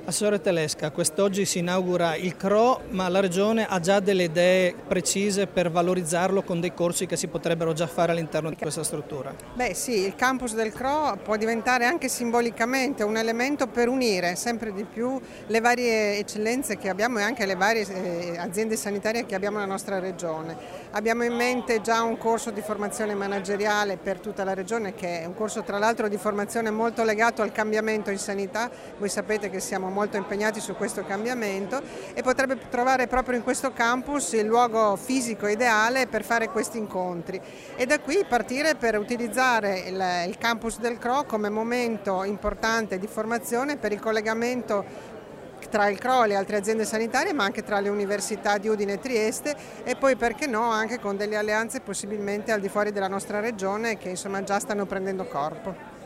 Assessore Telesca, quest'oggi si inaugura il CRO, ma la Regione ha già delle idee precise per valorizzarlo con dei corsi che si potrebbero già fare all'interno di questa struttura? Beh sì, il campus del CRO può diventare anche simbolicamente un elemento per unire sempre di più le varie eccellenze che abbiamo e anche le varie aziende sanitarie che abbiamo nella nostra Regione. Abbiamo in mente già un corso di formazione manageriale per tutta la Regione, che è un corso tra l'altro di formazione molto legato al cambiamento in sanità. Voi sapete che siamo molto impegnati su questo cambiamento e potrebbe trovare proprio in questo campus il luogo fisico ideale per fare questi incontri e da qui partire per utilizzare il campus del CRO come momento importante di formazione per il collegamento tra il CRO e le altre aziende sanitarie, ma anche tra le università di Udine e Trieste e poi perché no anche con delle alleanze possibilmente al di fuori della nostra regione che insomma già stanno prendendo corpo.